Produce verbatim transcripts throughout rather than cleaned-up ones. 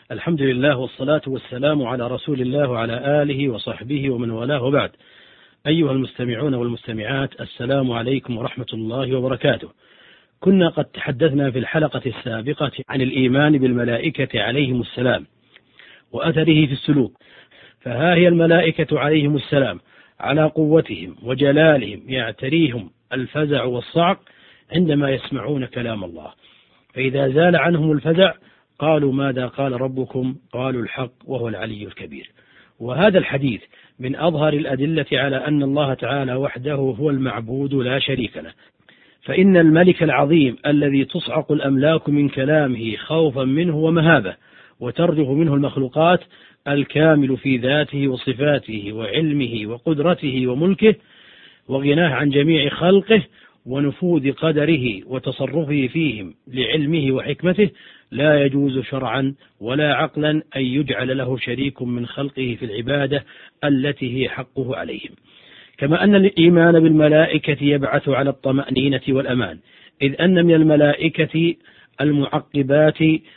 الحمد لله والصلاة والسلام على رسول الله وعلى آله وصحبه ومن والاه وبعد. أيها المستمعون والمستمعات، السلام عليكم ورحمة الله وبركاته. كنا قد تحدثنا في الحلقة السابقة عن الإيمان بالملائكة عليهم السلام وأثره في السلوك، فها هي الملائكة عليهم السلام على قوتهم وجلالهم يعتريهم الفزع والصعق عندما يسمعون كلام الله، فإذا زال عنهم الفزع قالوا ماذا قال ربكم؟ قالوا الحق وهو العلي الكبير. وهذا الحديث من أظهر الأدلة على أن الله تعالى وحده هو المعبود لا شريك له، فإن الملك العظيم الذي تصعق الأملاك من كلامه خوفا منه ومهابة وترجف منه المخلوقات، الكامل في ذاته وصفاته وعلمه وقدرته وملكه وغناه عن جميع خلقه ونفوذ قدره وتصرفه فيهم لعلمه وحكمته، لا يجوز شرعا ولا عقلا أن يجعل له شريك من خلقه في العبادة التي هي حقه عليهم. كما أن الإيمان بالملائكة يبعث على الطمأنينة والأمان، إذ أن من الملائكة المعقبات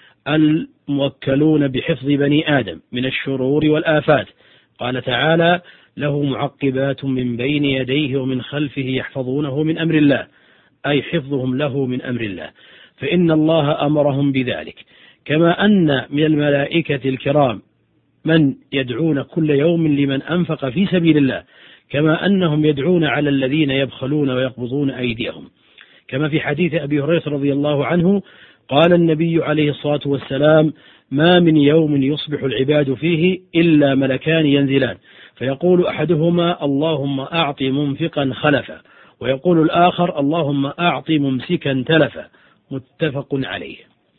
الموكلون بحفظ بني آدم من الشرور والآفات. قال تعالى: له معقبات من بين يديه ومن خلفه يحفظونه من أمر الله، أي حفظهم له من أمر الله، فإن الله أمرهم بذلك. كما أن من الملائكة الكرام من يدعون كل يوم لمن أنفق في سبيل الله، كما أنهم يدعون على الذين يبخلون ويقبضون أيديهم. كما في حديث أبي هريرة رضي الله عنه قال النبي عليه الصلاة والسلام: ما من يوم يصبح العباد فيه إلا ملكان ينزلان، فيقول أحدهما: اللهم أعط منفقا خلفا، ويقول الآخر: اللهم أعط ممسكا تلفا. متفق عليه.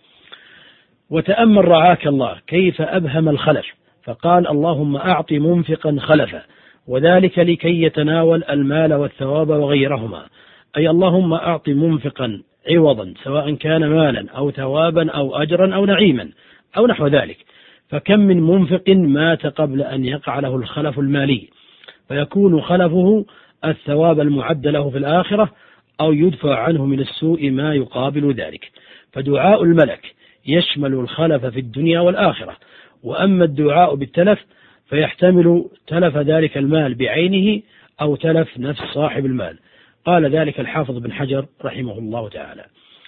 وتأمل رعاك الله كيف أبهم الخلف، فقال: اللهم أعط منفقا خلفا، وذلك لكي يتناول المال والثواب وغيرهما، أي اللهم أعط منفقا عوضا، سواء كان مالا أو ثوابا أو أجرا أو نعيما أو نحو ذلك. فكم من منفق مات قبل أن يقع له الخلف المالي، فيكون خلفه الثواب المعد له في الآخرة، أو يدفع عنه من السوء ما يقابل ذلك. فدعاء الملك يشمل الخلف في الدنيا والآخرة. وأما الدعاء بالتلف فيحتمل تلف ذلك المال بعينه أو تلف نفس صاحب المال. قال ذلك الحافظ بن حجر رحمه الله تعالى: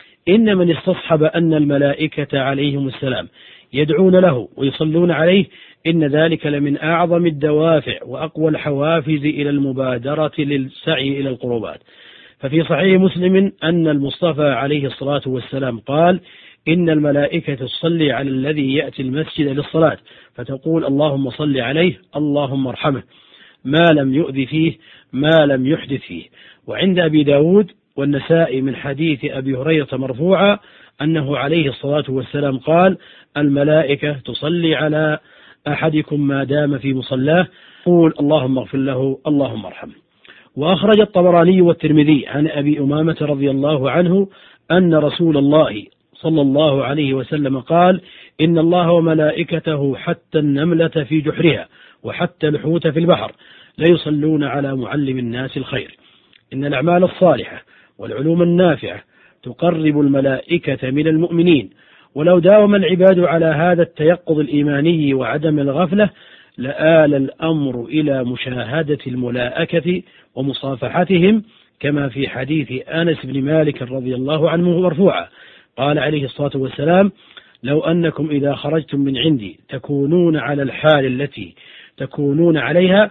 إن من استصحب أن الملائكة عليهم السلام يدعون له ويصلون عليه، إن ذلك لمن أعظم الدوافع وأقوى الحوافز إلى المبادرة للسعي إلى القربات. ففي صحيح مسلم أن المصطفى عليه الصلاة والسلام قال: إن الملائكة تصلي على الذي يأتي المسجد للصلاة فتقول: اللهم صل عليه، اللهم ارحمه، ما لم يؤذي فيه، ما لم يحدث فيه. وعند أبي داود والنسائي من حديث أبي هريرة مرفوعا أنه عليه الصلاة والسلام قال: الملائكة تصلي على أحدكم ما دام في مصلاه، قول اللهم اغفر له، اللهم ارحمه. وأخرج الطبراني والترمذي عن أبي أمامة رضي الله عنه أن رسول الله صلى الله عليه وسلم قال: إن الله وملائكته حتى النملة في جحرها وحتى الحوت في البحر ليصلون على معلم الناس الخير. إن الأعمال الصالحة والعلوم النافعة تقرب الملائكة من المؤمنين، ولو داوم العباد على هذا التيقظ الإيماني وعدم الغفلة لآل الأمر إلى مشاهدة الملائكة ومصافحتهم، كما في حديث أنس بن مالك رضي الله عنه مرفوعا قال عليه الصلاة والسلام: لو أنكم إذا خرجتم من عندي تكونون على الحال التي تكونون عليها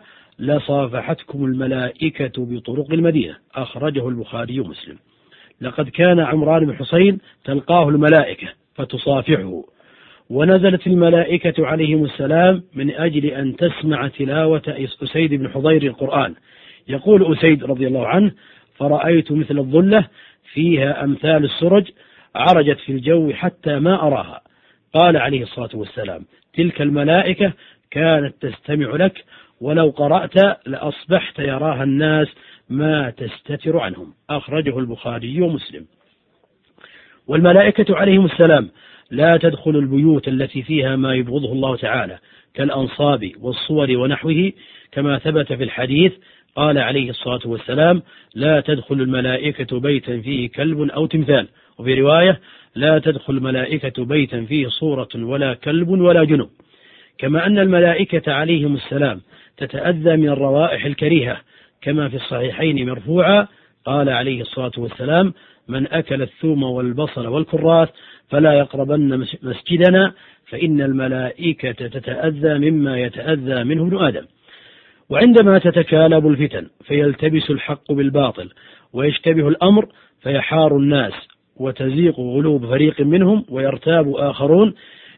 لصافحتكم الملائكة بطرق المدينة. أخرجه البخاري ومسلم. لقد كان عمران بن حسين تلقاه الملائكة فتصافحه، ونزلت الملائكة عليهم السلام من أجل أن تسمع تلاوة أسيد بن حضير القرآن. يقول أسيد رضي الله عنه: فرأيت مثل الظلة فيها أمثال السرج عرجت في الجو حتى ما أراها. قال عليه الصلاة والسلام: تلك الملائكة كانت تستمع لك، ولو قرأت لأصبحت يراها الناس ما تستتر عنهم. أخرجه البخاري ومسلم. والملائكة عليهم السلام لا تدخل البيوت التي فيها ما يبغضه الله تعالى كالأنصاب والصور ونحوه، كما ثبت في الحديث قال عليه الصلاة والسلام: لا تدخل الملائكة بيتا فيه كلب أو تمثال وفي رواية لا تدخل الملائكة بيتا فيه صورة ولا كلب ولا جنب. كما أن الملائكة عليهم السلام تتأذى من الروائح الكريهة، كما في الصحيحين مرفوعا قال عليه الصلاة والسلام: من أكل الثوم والبصل والكراث فلا يقربن مسجدنا فإن الملائكة تتأذى مما يتأذى منه ابن آدم. وعندما تتكالب الفتن فيلتبس الحق بالباطل ويشتبه الأمر فيحار الناس وتزيغ قلوب فريق منهم ويرتاب آخرون،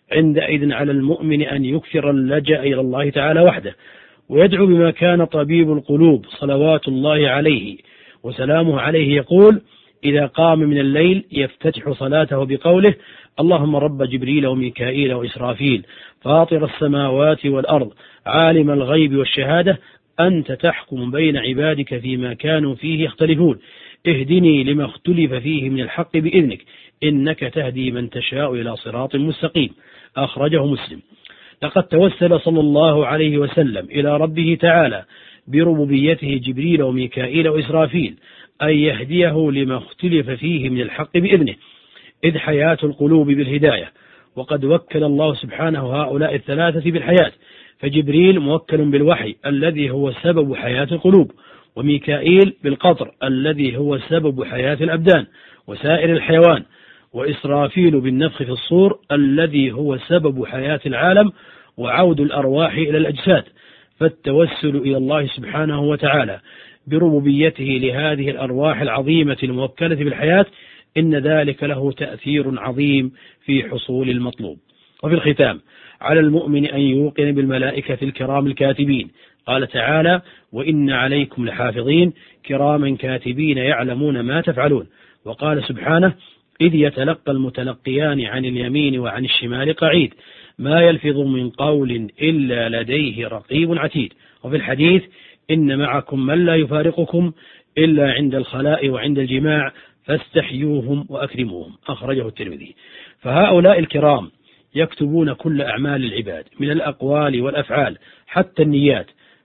عندئذ على المؤمن أن يكثر اللجأ إلى الله تعالى وحده، ويدعو بما كان طبيب القلوب صلوات الله عليه وسلامه عليه يقول إذا قام من الليل يفتتح صلاته بقوله: اللهم رب جبريل وميكائيل وإسرافيل فاطر السماوات والأرض عالم الغيب والشهادة أنت تحكم بين عبادك فيما كانوا فيه يختلفون اهدني لما اختلف فيه من الحق بإذنك إنك تهدي من تشاء إلى صراط مستقيم. أخرجه مسلم. لقد توسل صلى الله عليه وسلم إلى ربه تعالى بربوبيته جبريل وميكائيل وإسرافيل أن يهديه لما اختلف فيه من الحق بإذنه، إذ حياة القلوب بالهداية، وقد وكل الله سبحانه هؤلاء الثلاثة بالحياة، فجبريل موكل بالوحي الذي هو سبب حياة القلوب، وميكائيل بالقطر الذي هو سبب حياة الأبدان وسائر الحيوان، وإسرافيل بالنفخ في الصور الذي هو سبب حياة العالم وعود الأرواح إلى الأجساد. فالتوسل إلى الله سبحانه وتعالى بربوبيته لهذه الأرواح العظيمة الموكلة بالحياة إن ذلك له تأثير عظيم في حصول المطلوب. وفي الختام على المؤمن أن يوقن بالملائكة الكرام الكاتبين. قال تعالى: وإن عليكم لحافظين كراما كاتبين يعلمون ما تفعلون. وقال سبحانه: إذ يتلقى المتلقيان عن اليمين وعن الشمال قعيد ما يلفظ من قول إلا لديه رقيب عتيد. وفي الحديث: إن معكم من لا يفارقكم إلا عند الخلاء وعند الجماع فاستحيوهم وأكرموهم. أخرجه الترمذي. فهؤلاء الكرام يكتبون كل أعمال العباد من الأقوال والأفعال حتى النيات،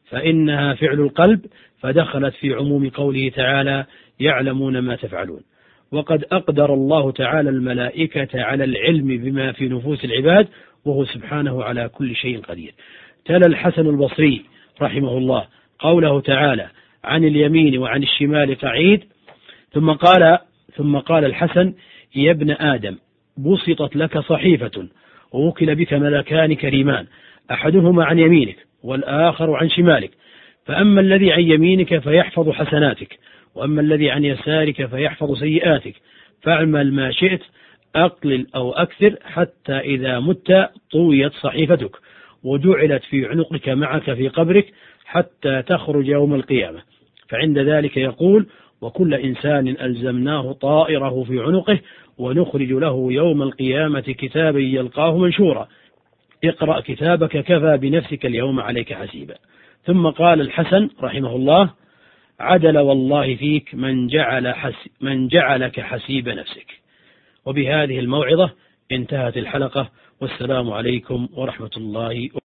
فإنها فعل القلب، فدخلت في عموم قوله تعالى: يعلمون ما تفعلون. وقد أقدر الله تعالى الملائكة على العلم بما في نفوس العباد، وهو سبحانه على كل شيء قدير. تلا الحسن البصري رحمه الله قوله تعالى: عن اليمين وعن الشمال قعيد، ثم قال ثم قال الحسن: يا ابن آدم بسطت لك صحيفة ووكل بك ملكان كريمان أحدهما عن يمينك والآخر عن شمالك، فأما الذي عن يمينك فيحفظ حسناتك، وأما الذي عن يسارك فيحفظ سيئاتك، فاعمل ما شئت أقلل أو أكثر حتى إذا مت طويت صحيفتك وجعلت في عنقك معك في قبرك حتى تخرج يوم القيامة. فعند ذلك يقول: وكل إنسان ألزمناه طائره في عنقه ونخرج له يوم القيامة كتابا يلقاه منشورا اقرأ كتابك كفى بنفسك اليوم عليك حسيبا. ثم قال الحسن رحمه الله: عدل والله فيك من جعل حس من جعلك حسيب نفسك. وبهذه الموعظة انتهت الحلقة، والسلام عليكم ورحمة الله وبركاته.